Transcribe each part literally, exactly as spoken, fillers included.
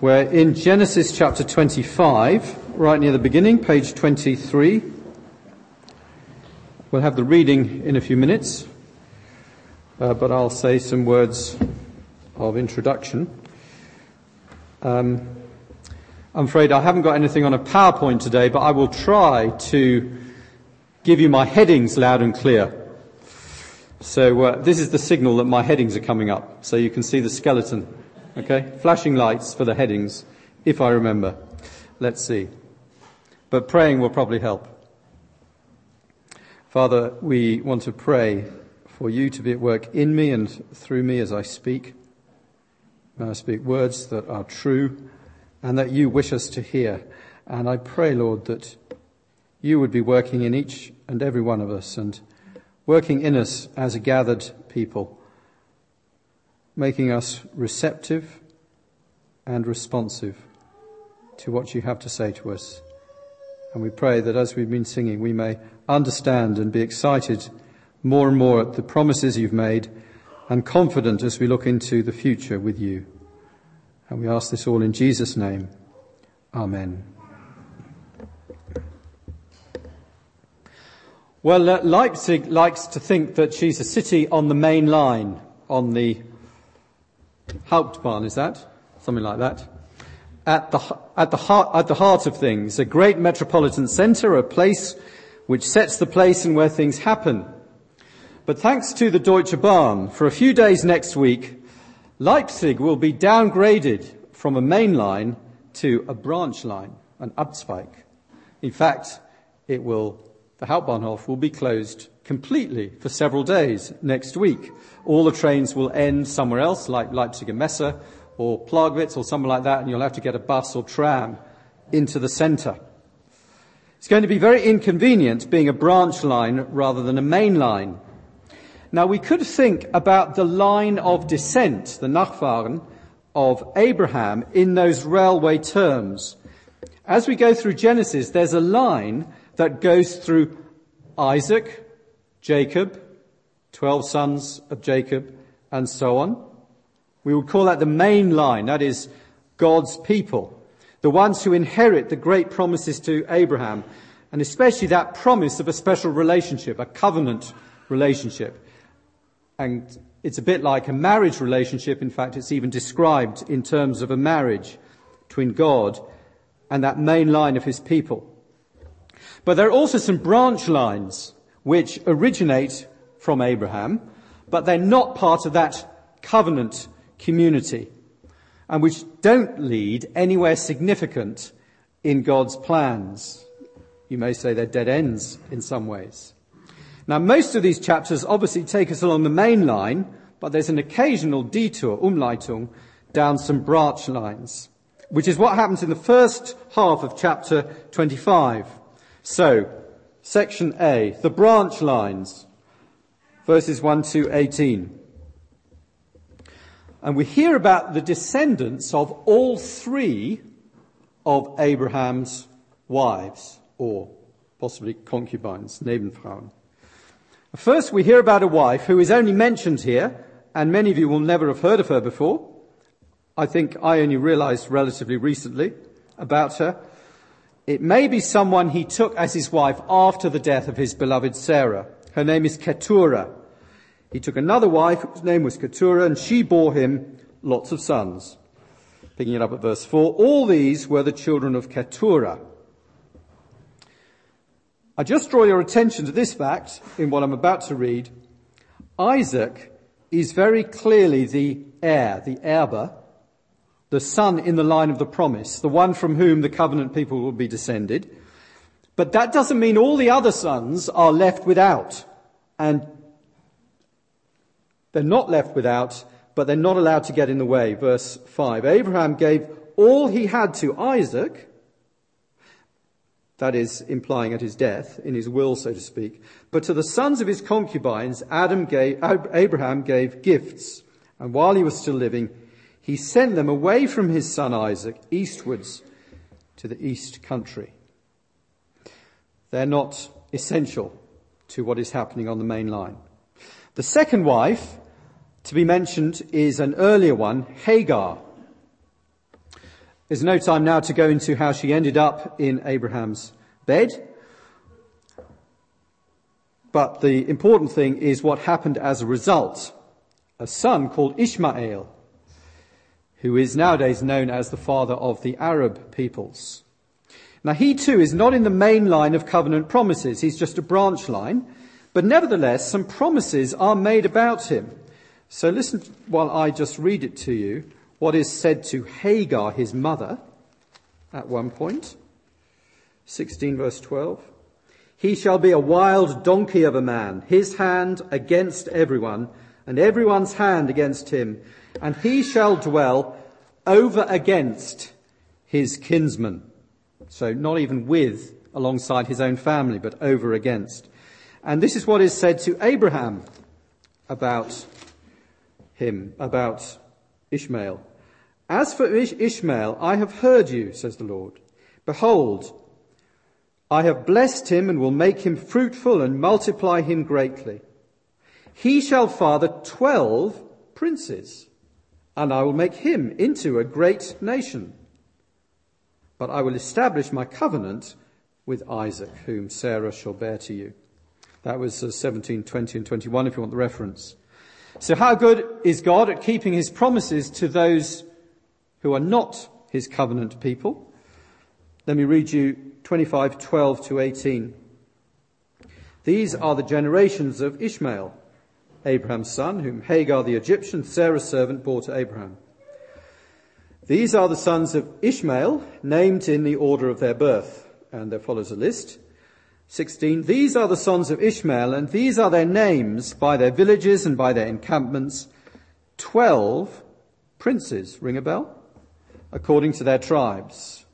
We're in Genesis chapter twenty-five, right near the beginning, page twenty-three. We'll have the reading in a few minutes, uh, but I'll say some words of introduction. Um, I'm afraid I haven't got anything on a PowerPoint today, but I will try to give you my headings loud and clear. So uh, this is the signal that my headings are coming up, so you can see the skeleton. Okay, flashing lights for the headings, if I remember. Let's see. But praying will probably help. Father, we want to pray for you to be at work in me and through me as I speak. May I speak words that are true and that you wish us to hear. And I pray, Lord, that you would be working in each and every one of us and working in us as a gathered people, making us receptive and responsive to what you have to say to us. And we pray that as we've been singing, we may understand and be excited more and more at the promises you've made and confident as we look into the future with you. And we ask this all in Jesus' name. Amen. Well, uh, Leipzig likes to think that she's a city on the main line, on the Hauptbahn, is that? Something like that. At the, at the heart, at the heart of things, a great metropolitan centre, a place which sets the place and where things happen. But thanks to the Deutsche Bahn, for a few days next week, Leipzig will be downgraded from a main line to a branch line, an Abzweig. In fact, it will, the Hauptbahnhof will be closed completely for several days next week. All the trains will end somewhere else, like Leipziger Messe or Plagwitz or somewhere like that, and you'll have to get a bus or tram into the centre. It's going to be very inconvenient being a branch line rather than a main line. Now, we could think about the line of descent, the Nachfahren, of Abraham in those railway terms. As we go through Genesis, there's a line that goes through Isaac, Jacob, twelve sons of Jacob, and so on. We would call that the main line, that is God's people, the ones who inherit the great promises to Abraham, and especially that promise of a special relationship, a covenant relationship. And it's a bit like a marriage relationship. In fact, it's even described in terms of a marriage between God and that main line of his people. But there are also some branch lines which originate from Abraham, but they're not part of that covenant community, and which don't lead anywhere significant in God's plans. You may say they're dead ends in some ways. Now, most of these chapters obviously take us along the main line, but there's an occasional detour, Umleitung, down some branch lines, which is what happens in the first half of chapter twenty-five. So, section A, the branch lines, verses one to eighteen. And we hear about the descendants of all three of Abraham's wives, or possibly concubines, Nebenfrauen. First, we hear about a wife who is only mentioned here, and many of you will never have heard of her before. I think I only realized relatively recently about her. It may be someone he took as his wife after the death of his beloved Sarah. Her name is Keturah. He took another wife whose name was Keturah, and she bore him lots of sons. Picking it up at verse four, all these were the children of Keturah. I just draw your attention to this fact in what I'm about to read. Isaac is very clearly the heir, the Erbe, the son in the line of the promise, the one from whom the covenant people will be descended. But that doesn't mean all the other sons are left without. And they're not left without, but they're not allowed to get in the way. Verse five, Abraham gave all he had to Isaac, that is, implying at his death, in his will, so to speak. But to the sons of his concubines, Adam gave, Abraham gave gifts. And while he was still living, he sent them away from his son Isaac, eastwards to the east country. They're not essential to what is happening on the main line. The second wife to be mentioned is an earlier one, Hagar. There's no time now to go into how she ended up in Abraham's bed. But the important thing is what happened as a result. A son called Ishmael, who is nowadays known as the father of the Arab peoples. Now he too is not in the main line of covenant promises. He's just a branch line. But nevertheless, some promises are made about him. So listen while I just read it to you, what is said to Hagar, his mother, at one point. sixteen verse twelve. He shall be a wild donkey of a man, his hand against everyone, and everyone's hand against him. And he shall dwell over against his kinsmen. So not even with, alongside his own family, but over against. And this is what is said to Abraham about him, about Ishmael. As for Ish- Ishmael, I have heard you, says the Lord. Behold, I have blessed him and will make him fruitful and multiply him greatly. He shall father twelve princes, and I will make him into a great nation. But I will establish my covenant with Isaac, whom Sarah shall bear to you. That was uh, seventeen, twenty and twenty-one, if you want the reference. So how good is God at keeping his promises to those who are not his covenant people? Let me read you twenty-five, twelve to eighteen. These are the generations of Ishmael, Abraham's son, whom Hagar the Egyptian, Sarah's servant, bore to Abraham. These are the sons of Ishmael, named in the order of their birth. And there follows a list. sixteen. These are the sons of Ishmael, and these are their names by their villages and by their encampments. Twelve princes, ring a bell, according to their tribes.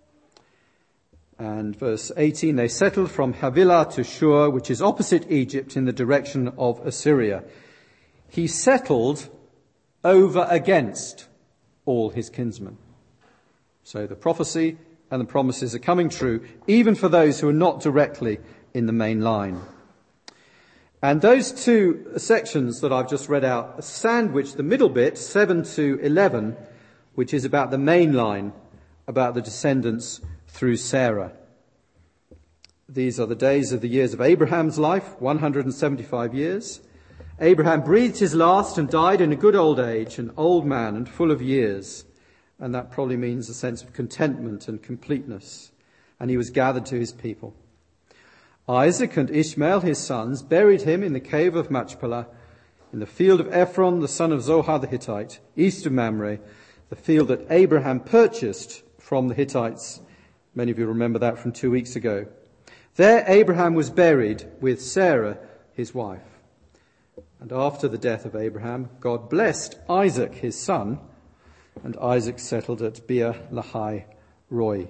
And verse eighteen, they settled from Havilah to Shur, which is opposite Egypt in the direction of Assyria. He settled over against all his kinsmen. So the prophecy and the promises are coming true, even for those who are not directly in the main line. And those two sections that I've just read out sandwich the middle bit, seven to eleven, which is about the main line, about the descendants through Sarah. These are the days of the years of Abraham's life, one hundred seventy-five years. Abraham breathed his last and died in a good old age, an old man and full of years. And that probably means a sense of contentment and completeness. And he was gathered to his people. Isaac and Ishmael, his sons, buried him in the cave of Machpelah, in the field of Ephron, the son of Zohar the Hittite, east of Mamre, the field that Abraham purchased from the Hittites. Many of you remember that from two weeks ago. There Abraham was buried with Sarah, his wife. And after the death of Abraham, God blessed Isaac, his son, and Isaac settled at Beer Lahai Roi.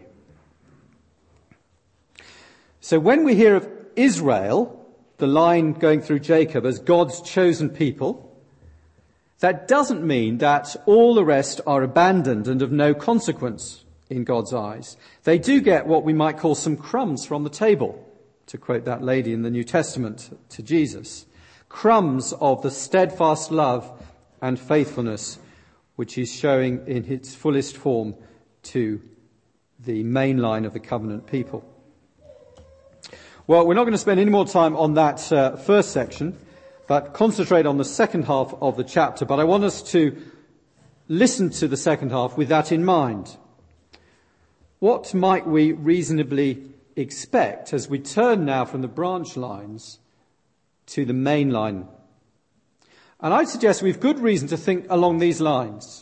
So when we hear of Israel, the line going through Jacob, as God's chosen people, that doesn't mean that all the rest are abandoned and of no consequence in God's eyes. They do get what we might call some crumbs from the table, to quote that lady in the New Testament to Jesus. Crumbs of the steadfast love and faithfulness which he's showing in its fullest form to the main line of the covenant people. Well, we're not going to spend any more time on that uh, first section, but concentrate on the second half of the chapter. But I want us to listen to the second half with that in mind. What might we reasonably expect as we turn now from the branch lines to the main line? And I'd suggest we've good reason to think along these lines.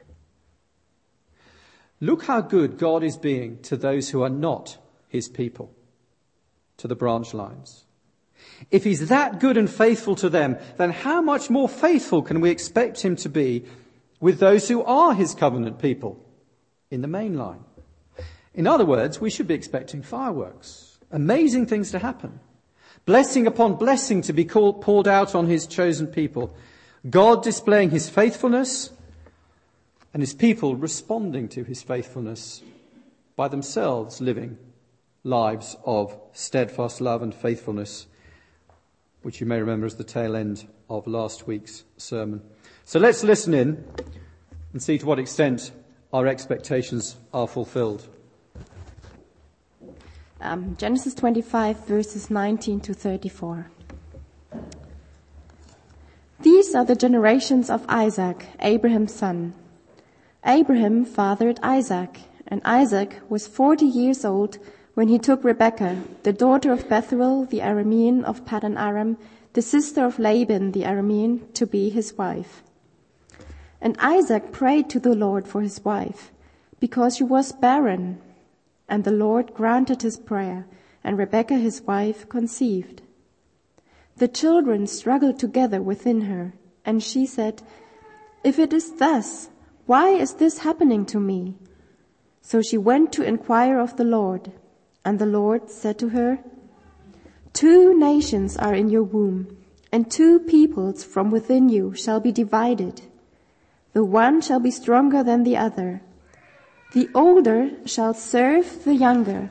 Look how good God is being to those who are not his people, to the branch lines. If he's that good and faithful to them, then how much more faithful can we expect him to be with those who are his covenant people in the main line? In other words, we should be expecting fireworks, amazing things to happen. Blessing upon blessing to be called, poured out on his chosen people. God displaying his faithfulness and his people responding to his faithfulness by themselves living lives of steadfast love and faithfulness, which you may remember as the tail end of last week's sermon. So let's listen in and see to what extent our expectations are fulfilled. Um, Genesis twenty-five, verses nineteen to thirty-four. These are the generations of Isaac, Abraham's son. Abraham fathered Isaac, and Isaac was forty years old when he took Rebekah, the daughter of Bethuel the Aramean of Paddan Aram, the sister of Laban the Aramean, to be his wife. And Isaac prayed to the Lord for his wife, because she was barren. And the Lord granted his prayer, and Rebekah his wife conceived. The children struggled together within her, and she said, "If it is thus, why is this happening to me?" So she went to inquire of the Lord, and the Lord said to her, "Two nations are in your womb, and two peoples from within you shall be divided. The one shall be stronger than the other. The older shall serve the younger."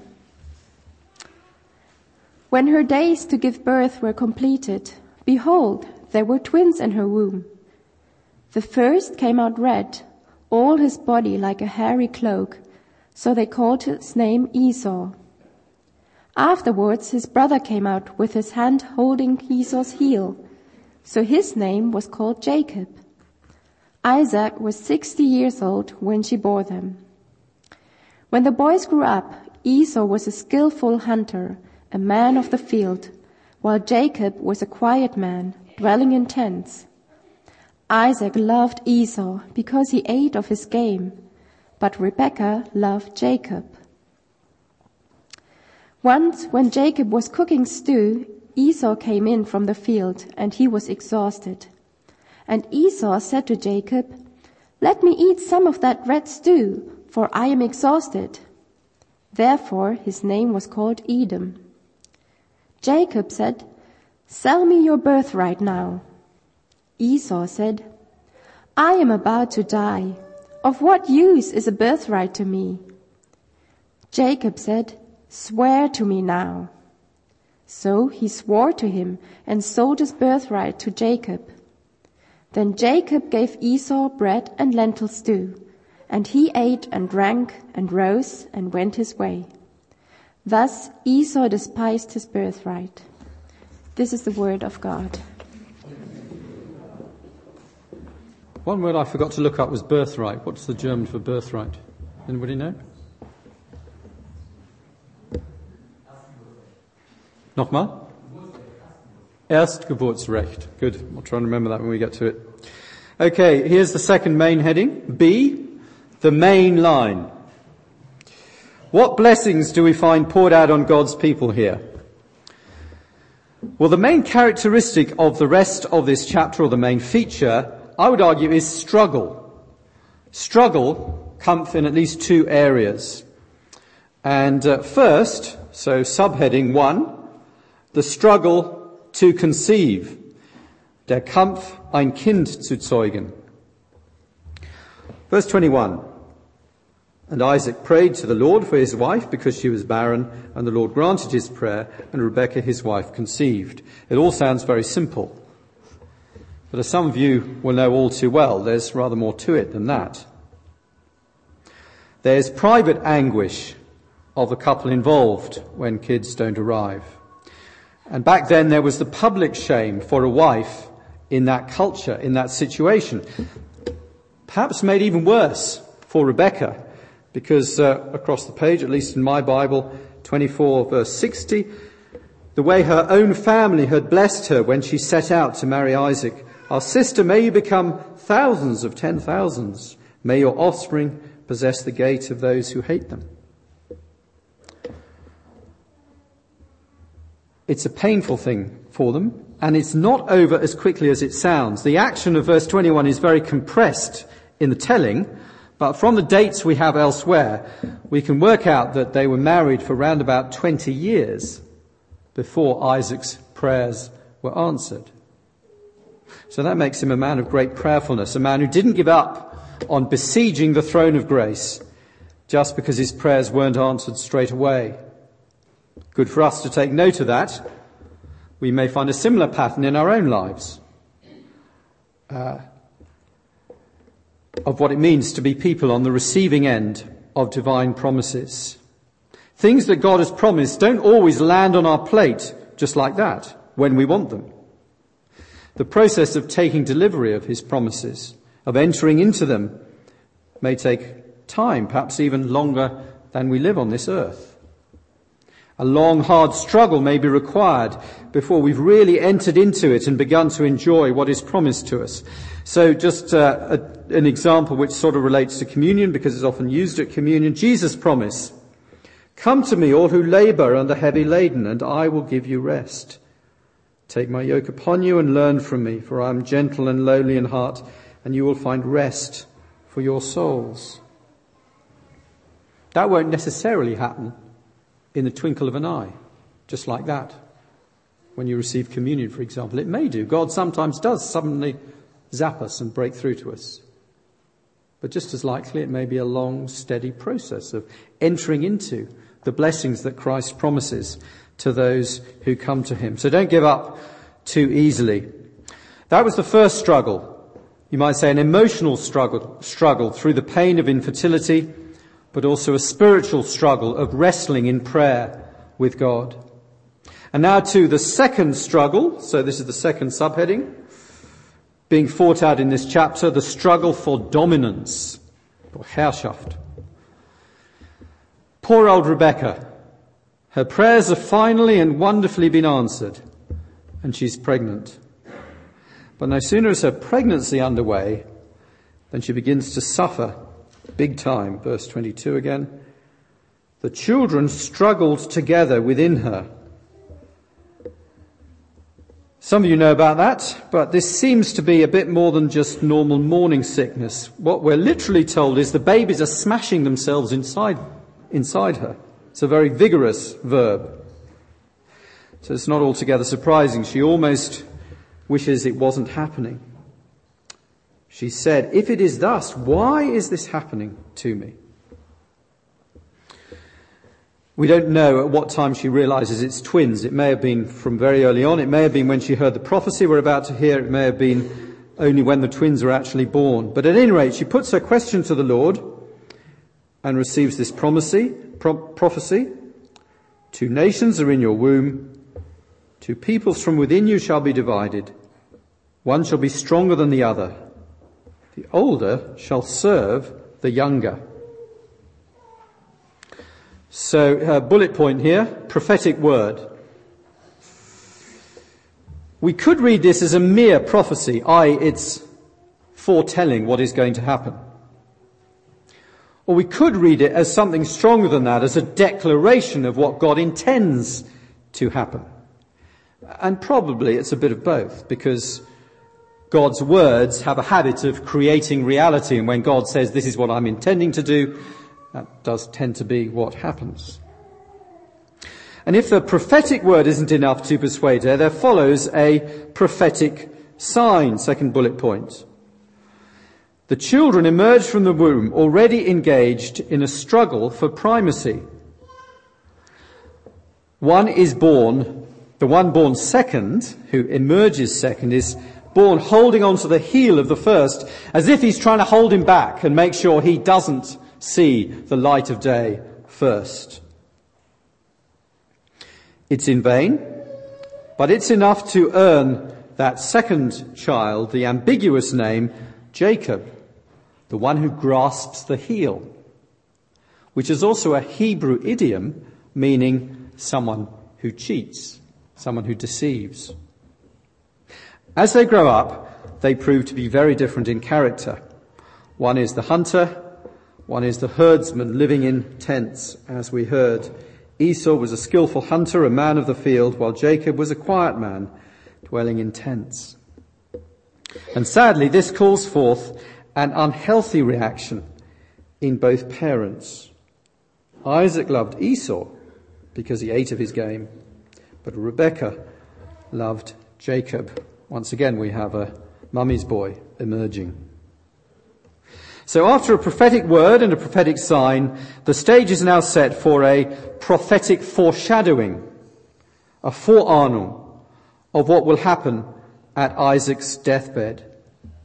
When her days to give birth were completed, behold, there were twins in her womb. The first came out red, all his body like a hairy cloak, so they called his name Esau. Afterwards his brother came out with his hand holding Esau's heel, so his name was called Jacob. Isaac was sixty years old when she bore them. When the boys grew up, Esau was a skillful hunter, a man of the field, while Jacob was a quiet man, dwelling in tents. Isaac loved Esau because he ate of his game, but Rebekah loved Jacob. Once, when Jacob was cooking stew, Esau came in from the field, and he was exhausted. And Esau said to Jacob, "Let me eat some of that red stew, for I am exhausted." Therefore his name was called Edom. Jacob said, "Sell me your birthright now." Esau said, "I am about to die. Of what use is a birthright to me?" Jacob said, "Swear to me now." So he swore to him and sold his birthright to Jacob. Then Jacob gave Esau bread and lentil stew, and he ate and drank and rose and went his way. Thus Esau despised his birthright. This is the word of God. One word I forgot to look up was birthright. What's the German for birthright? Anybody know? Nochmal? Erstgeburtsrecht. Good. I'll try and remember that when we get to it. Okay, here's the second main heading. B, the main line. What blessings do we find poured out on God's people here? Well, the main characteristic of the rest of this chapter, or the main feature, I would argue, is struggle. Struggle comes in at least two areas. And uh, first, so subheading one, the struggle to conceive. Der Kampf, ein Kind zu zeugen. Verse twenty-one. And Isaac prayed to the Lord for his wife because she was barren, and the Lord granted his prayer, and Rebekah his wife conceived. It all sounds very simple. But as some of you will know all too well, there's rather more to it than that. There's private anguish of the couple involved when kids don't arrive. And back then there was the public shame for a wife in that culture, in that situation. Perhaps made even worse for Rebekah, because uh, across the page, at least in my Bible, twenty-four verse sixty, the way her own family had blessed her when she set out to marry Isaac. Our sister, may you become thousands of ten thousands. May your offspring possess the gate of those who hate them. It's a painful thing for them, and it's not over as quickly as it sounds. The action of verse twenty-one is very compressed in the telling, but from the dates we have elsewhere, we can work out that they were married for around about twenty years before Isaac's prayers were answered. So that makes him a man of great prayerfulness, a man who didn't give up on besieging the throne of grace just because his prayers weren't answered straight away. Good for us to take note of that. We may find a similar pattern in our own lives. Uh, of what it means to be people on the receiving end of divine promises. Things that God has promised don't always land on our plate just like that when we want them. The process of taking delivery of his promises, of entering into them, may take time, perhaps even longer than we live on this earth. A long, hard struggle may be required before we've really entered into it and begun to enjoy what is promised to us. So just uh, a, an example which sort of relates to communion, because it's often used at communion. Jesus' promise, "Come to me, all who labour and are heavy laden, and I will give you rest. Take my yoke upon you and learn from me, for I am gentle and lowly in heart, and you will find rest for your souls." That won't necessarily happen in the twinkle of an eye, just like that. When you receive communion, for example, it may do. God sometimes does suddenly zap us and break through to us. But just as likely, it may be a long, steady process of entering into the blessings that Christ promises to those who come to him. So don't give up too easily. That was the first struggle. You might say an emotional struggle, struggle through the pain of infertility, but also a spiritual struggle of wrestling in prayer with God. And now to the second struggle. So this is the second subheading, being fought out in this chapter, the struggle for dominance, or Herrschaft. Poor old Rebecca. Her prayers have finally and wonderfully been answered, and she's pregnant. But no sooner is her pregnancy underway than she begins to suffer big time. Verse twenty-two again. The children struggled together within her. Some of you know about that, but this seems to be a bit more than just normal morning sickness. What we're literally told is the babies are smashing themselves inside, inside her. It's a very vigorous verb. So it's not altogether surprising. She almost wishes it wasn't happening. She said, "If it is thus, why is this happening to me?" We don't know at what time she realizes it's twins. It may have been from very early on. It may have been when she heard the prophecy we're about to hear. It may have been only when the twins were actually born. But at any rate, she puts her question to the Lord and receives this prophecy. Pro- prophecy. Two nations are in your womb. Two peoples from within you shall be divided. One shall be stronger than the other. The older shall serve the younger. So, uh, bullet point here, prophetic word. We could read this as a mere prophecy, that is it's foretelling what is going to happen. Or we could read it as something stronger than that, as a declaration of what God intends to happen. And probably it's a bit of both, because God's words have a habit of creating reality, and when God says, "This is what I'm intending to do," that does tend to be what happens. And if the prophetic word isn't enough to persuade her, there follows a prophetic sign, second bullet point. The children emerge from the womb already engaged in a struggle for primacy. One is born, the one born second, who emerges second, is born holding on to the heel of the first, as if he's trying to hold him back and make sure he doesn't see the light of day first. It's in vain, but it's enough to earn that second child the ambiguous name Jacob, the one who grasps the heel, which is also a Hebrew idiom meaning someone who cheats, someone who deceives. As they grow up, they prove to be very different in character. One is the hunter, one is the herdsman living in tents, as we heard. Esau was a skillful hunter, a man of the field, while Jacob was a quiet man, dwelling in tents. And sadly, this calls forth an unhealthy reaction in both parents. Isaac loved Esau because he ate of his game, but Rebekah loved Jacob. Once again, we have a mummy's boy emerging. So after a prophetic word and a prophetic sign, the stage is now set for a prophetic foreshadowing, a Vorahnung of what will happen at Isaac's deathbed.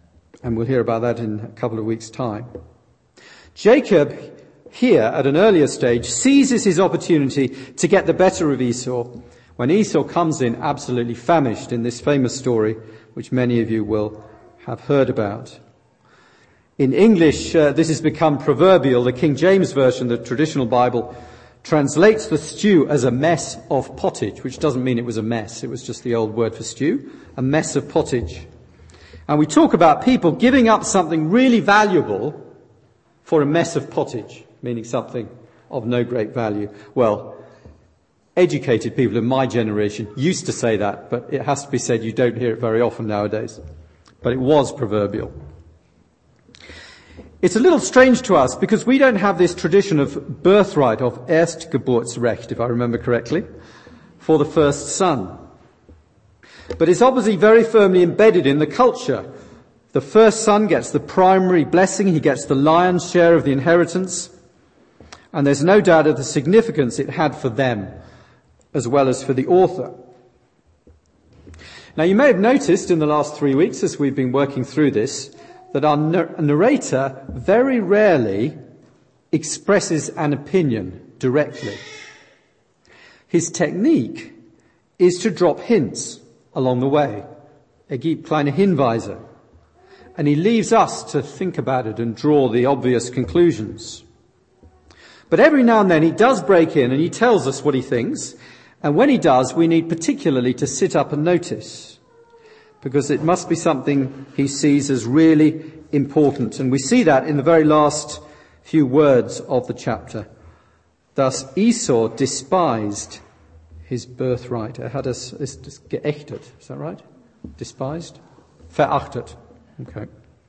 And we'll hear about that in a couple of weeks' time. Jacob, here at an earlier stage, seizes his opportunity to get the better of Esau when Esau comes in absolutely famished in this famous story, which many of you will have heard about. In English, uh, this has become proverbial. The King James Version, the traditional Bible, translates the stew as a mess of pottage, which doesn't mean it was a mess. It was just the old word for stew, a mess of pottage. And we talk about people giving up something really valuable for a mess of pottage, meaning something of no great value. Well, educated people in my generation used to say that, but it has to be said you don't hear it very often nowadays. But it was proverbial. It's a little strange to us because we don't have this tradition of birthright, of Erstgeburtsrecht, if I remember correctly, for the first son. But it's obviously very firmly embedded in the culture. The first son gets the primary blessing, he gets the lion's share of the inheritance, and there's no doubt of the significance it had for them, as well as for the author. Now, you may have noticed in the last three weeks as we've been working through this, that our narrator very rarely expresses an opinion directly. His technique is to drop hints along the way. Er gibt kleine Hinweise. And he leaves us to think about it and draw the obvious conclusions. But every now and then he does break in and he tells us what he thinks. And when he does, we need particularly to sit up and notice, because it must be something he sees as really important. And we see that in the very last few words of the chapter. Thus Esau despised his birthright. Er hat es, es geächtet. Is that right? Despised? Verachtet. Okay.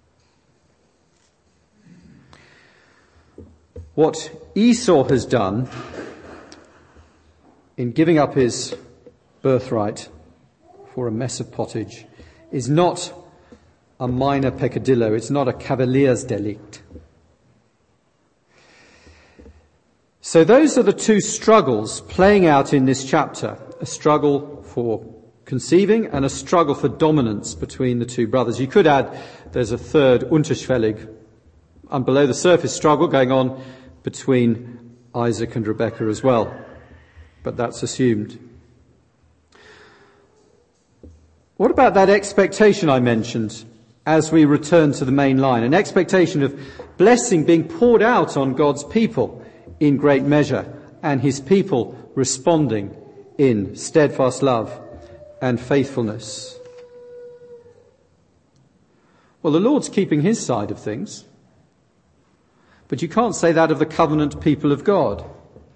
What Esau has done in giving up his birthright for a mess of pottage is not a minor peccadillo. It's not a cavaliersdelict. So those are the two struggles playing out in this chapter. A struggle for conceiving and a struggle for dominance between the two brothers. You could add there's a third unterschwellig and below the surface struggle going on between Isaac and Rebekah as well. But that's assumed. What about that expectation I mentioned as we return to the main line? An expectation of blessing being poured out on God's people in great measure, and his people responding in steadfast love and faithfulness. Well, the Lord's keeping his side of things, but you can't say that of the covenant people of God.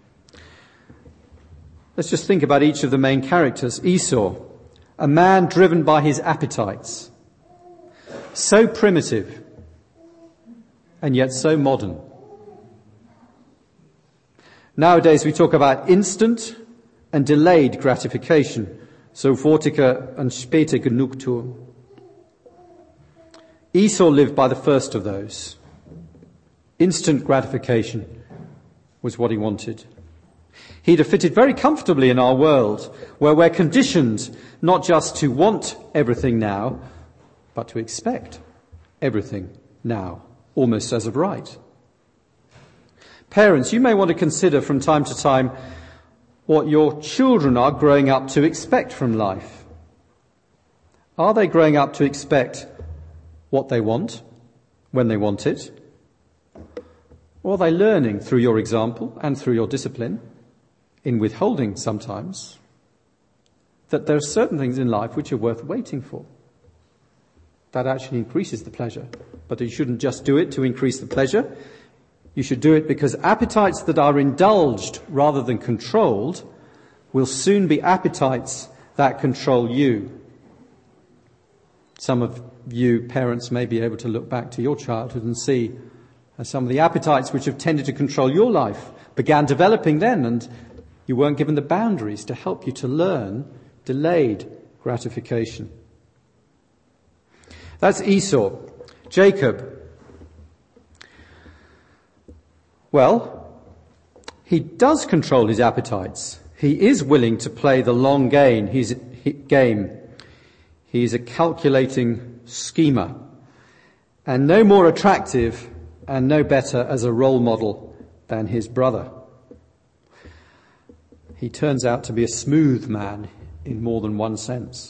Let's just think about each of the main characters. Esau, a man driven by his appetites, so primitive and yet so modern. Nowadays we talk about instant and delayed gratification, sofortige und späte Genugtuung. Esau lived by the first of those. Instant gratification was what he wanted. He'd have fitted very comfortably in our world, where we're conditioned not just to want everything now, but to expect everything now, almost as of right. Parents, you may want to consider from time to time what your children are growing up to expect from life. Are they growing up to expect what they want, when they want it? Or are they learning through your example and through your discipline, in withholding sometimes, that there are certain things in life which are worth waiting for? That actually increases the pleasure. But you shouldn't just do it to increase the pleasure. You should do it because appetites that are indulged rather than controlled will soon be appetites that control you. Some of you parents may be able to look back to your childhood and see how some of the appetites which have tended to control your life began developing then, and you weren't given the boundaries to help you to learn delayed gratification. That's Esau. Jacob. Well, he does control his appetites. He is willing to play the long game. He's, he, game. He's a calculating schemer. and no more attractive and no better as a role model than his brother. He turns out to be a smooth man in more than one sense.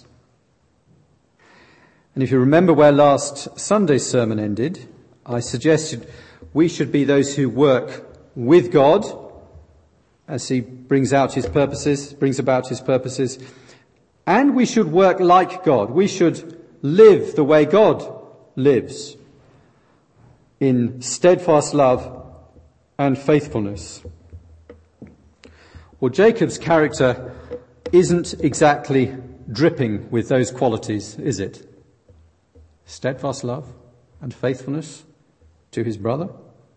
And if you remember where last Sunday's sermon ended, I suggested we should be those who work with God as he brings out his purposes, brings about his purposes, and we should work like God. We should live the way God lives, in steadfast love and faithfulness. Well, Jacob's character isn't exactly dripping with those qualities, is it? Steadfast love and faithfulness to his brother.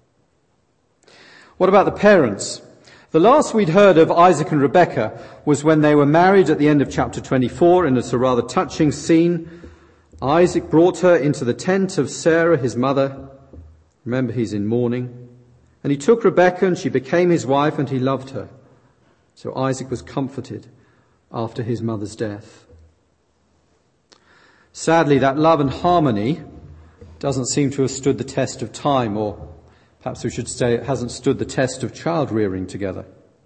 What about the parents? The last we'd heard of Isaac and Rebekah was when they were married at the end of chapter twenty-four, and it's a rather touching scene. Isaac brought her into the tent of Sarah, his mother. Remember, he's in mourning. And he took Rebekah, and she became his wife, and he loved her. So Isaac was comforted after his mother's death. Sadly, that love and harmony doesn't seem to have stood the test of time, or perhaps we should say it hasn't stood the test of child rearing together.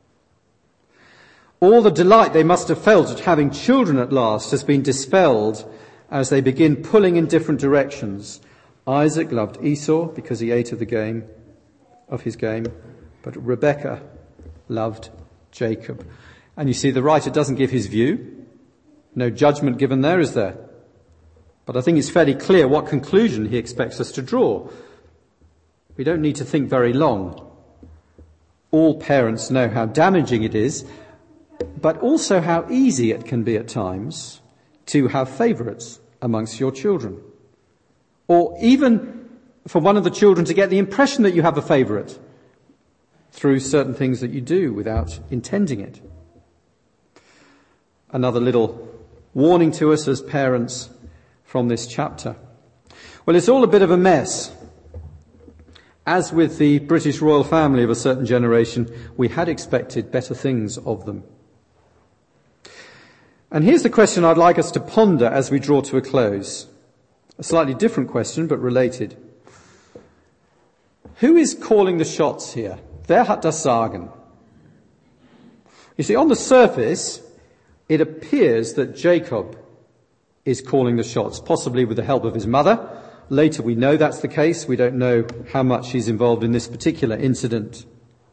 All the delight they must have felt at having children at last has been dispelled as they begin pulling in different directions. Isaac loved Esau because he ate of the game, of his game, but Rebekah loved Jacob. And you see, the writer doesn't give his view. No judgment given there, is there? But I think it's fairly clear what conclusion he expects us to draw. We don't need to think very long. All parents know how damaging it is, but also how easy it can be at times to have favourites amongst your children. Or even for one of the children to get the impression that you have a favourite through certain things that you do without intending it. Another little warning to us as parents from this chapter. Well, it's all a bit of a mess. As with the British royal family of a certain generation, we had expected better things of them. And here's the question I'd like us to ponder as we draw to a close. A slightly different question, but related. Who is calling the shots here? Wer hat das Sagen? You see, on the surface, it appears that Jacob is calling the shots, possibly with the help of his mother. Later we know that's the case. We don't know how much he's involved in this particular incident.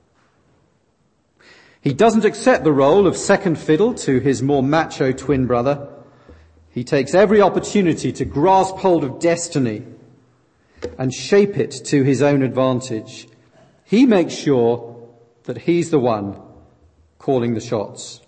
He doesn't accept the role of second fiddle to his more macho twin brother. He takes every opportunity to grasp hold of destiny and shape it to his own advantage. He makes sure that he's the one calling the shots.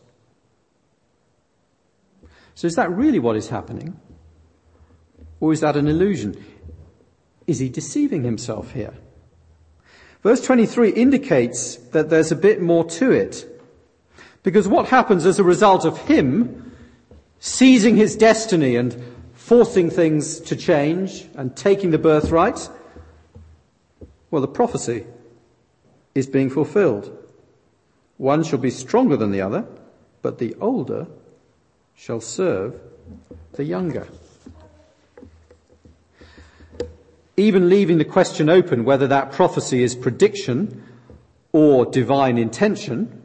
So is that really what is happening? Or is that an illusion? Is he deceiving himself here? Verse twenty-three indicates that there's a bit more to it. Because what happens as a result of him seizing his destiny and forcing things to change and taking the birthright? Well, the prophecy is being fulfilled. One shall be stronger than the other, but the older shall serve the younger. Even leaving the question open whether that prophecy is prediction or divine intention,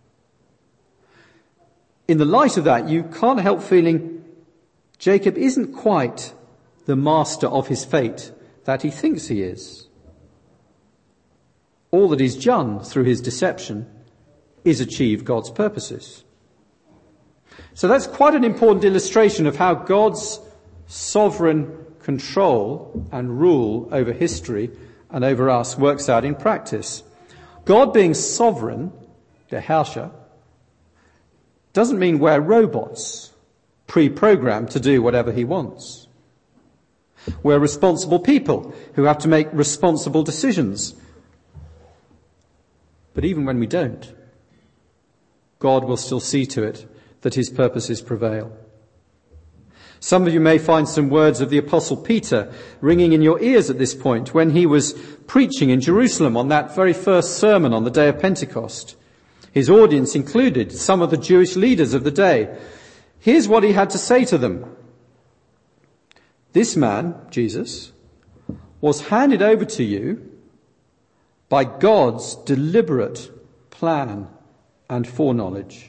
in the light of that, you can't help feeling Jacob isn't quite the master of his fate that he thinks he is. All that he's done through his deception is achieve God's purposes. So that's quite an important illustration of how God's sovereign control and rule over history and over us works out in practice. God being sovereign, der Herrscher, doesn't mean we're robots, pre-programmed to do whatever he wants. We're responsible people who have to make responsible decisions. But even when we don't, God will still see to it that his purposes prevail. Some of you may find some words of the Apostle Peter ringing in your ears at this point when he was preaching in Jerusalem on that very first sermon on the day of Pentecost. His audience included some of the Jewish leaders of the day. Here's what he had to say to them. This man, Jesus, was handed over to you by God's deliberate plan and foreknowledge.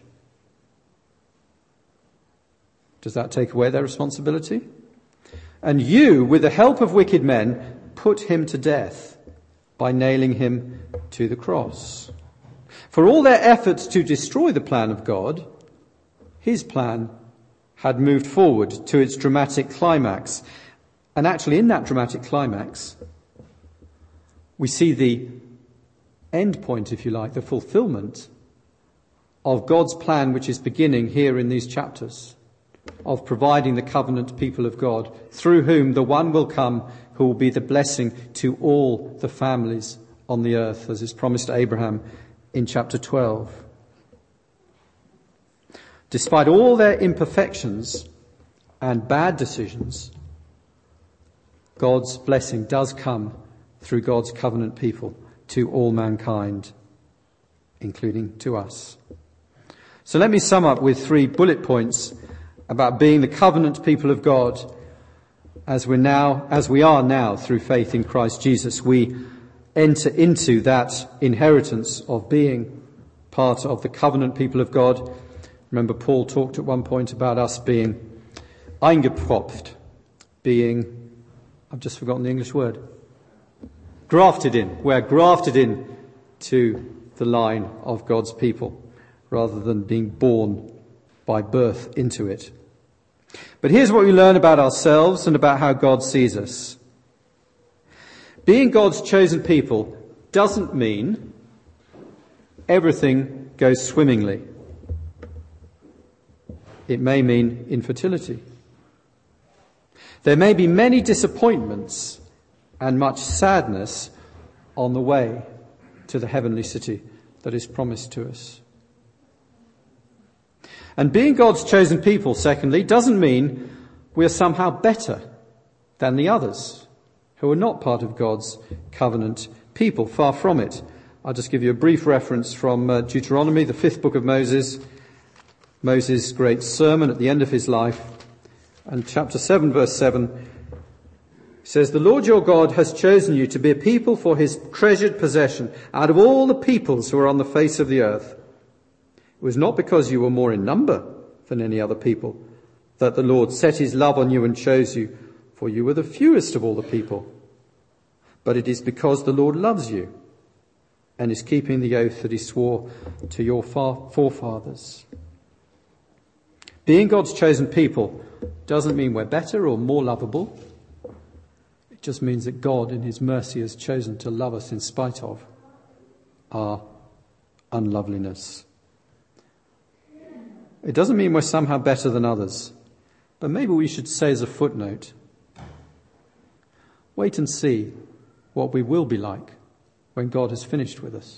Does that take away their responsibility? And you, with the help of wicked men, put him to death by nailing him to the cross. For all their efforts to destroy the plan of God, his plan had moved forward to its dramatic climax. And actually, in that dramatic climax, we see the end point, if you like, the fulfillment of God's plan, which is beginning here in these chapters, of providing the covenant people of God, through whom the one will come who will be the blessing to all the families on the earth, as is promised to Abraham in chapter twelve. Despite all their imperfections and bad decisions, God's blessing does come through God's covenant people to all mankind, including to us. So let me sum up with three bullet points about being the covenant people of God as we're now, as we are now through faith in Christ Jesus. We enter into that inheritance of being part of the covenant people of God. Remember, Paul talked at one point about us being eingepropft, being, I've just forgotten the English word, grafted in. We're grafted in to the line of God's people rather than being born by birth into it. But here's what we learn about ourselves and about how God sees us. Being God's chosen people doesn't mean everything goes swimmingly. It may mean infertility. There may be many disappointments and much sadness on the way to the heavenly city that is promised to us. And being God's chosen people, secondly, doesn't mean we are somehow better than the others who are not part of God's covenant people. Far from it. I'll just give you a brief reference from uh, Deuteronomy, the fifth book of Moses, Moses' great sermon at the end of his life. And chapter seven, verse seven, says, "The Lord your God has chosen you to be a people for his treasured possession out of all the peoples who are on the face of the earth. It was not because you were more in number than any other people that the Lord set his love on you and chose you, for you were the fewest of all the people. But it is because the Lord loves you and is keeping the oath that he swore to your forefathers." Being God's chosen people doesn't mean we're better or more lovable. It just means that God in his mercy has chosen to love us in spite of our unloveliness. It doesn't mean we're somehow better than others, but maybe we should say as a footnote, wait and see what we will be like when God has finished with us.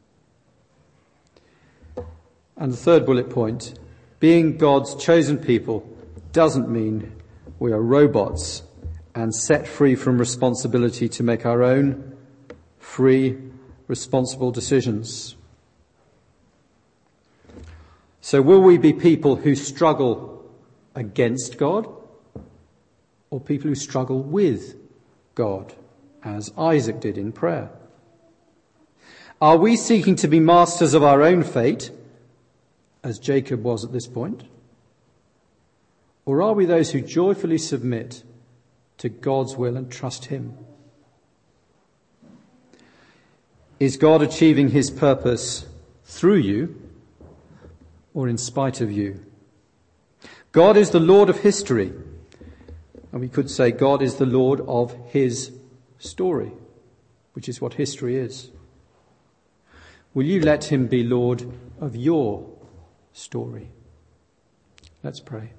And the third bullet point, being God's chosen people doesn't mean we are robots and set free from responsibility to make our own free, responsible decisions. So will we be people who struggle against God, or people who struggle with God, as Isaac did in prayer? Are we seeking to be masters of our own fate, as Jacob was at this point? Or are we those who joyfully submit to God's will and trust him? Is God achieving his purpose through you or in spite of you? God is the Lord of history, and we could say God is the Lord of his story, which is what history is. Will you let him be Lord of your story? Let's pray.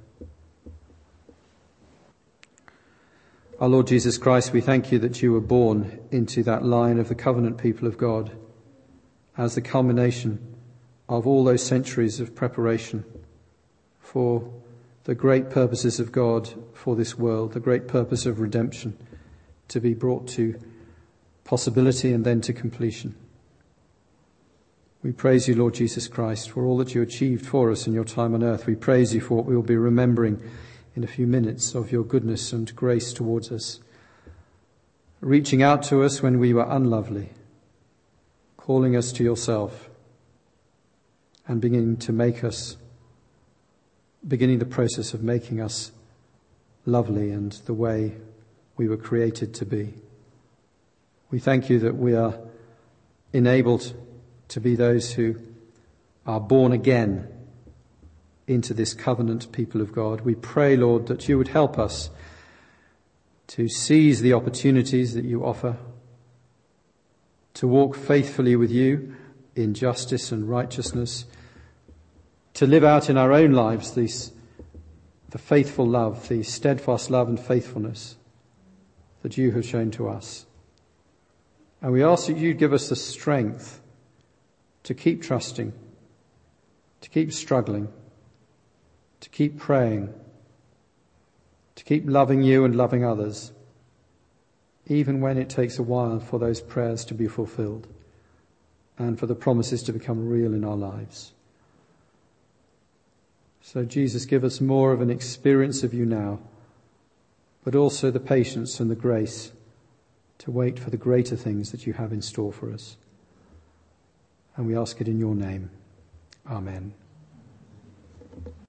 Our Lord Jesus Christ, we thank you that you were born into that line of the covenant people of God as the culmination of all those centuries of preparation for the great purposes of God for this world, the great purpose of redemption to be brought to possibility and then to completion. We praise you, Lord Jesus Christ, for all that you achieved for us in your time on earth. We praise you for what we will be remembering in a few minutes of your goodness and grace towards us. reaching out to us when we were unlovely, calling us to yourself, and beginning to make us, beginning the process of making us lovely and the way we were created to be. We thank you that we are enabled to be those who are born again into this covenant people of God. We pray, Lord, that you would help us to seize the opportunities that you offer, to walk faithfully with you in justice and righteousness, to live out in our own lives this, the faithful love, the steadfast love and faithfulness that you have shown to us. And we ask that you give us the strength to keep trusting, to keep struggling, to keep praying, to keep loving you and loving others, even when it takes a while for those prayers to be fulfilled and for the promises to become real in our lives. So Jesus, give us more of an experience of you now, but also the patience and the grace to wait for the greater things that you have in store for us. And we ask it in your name. Amen.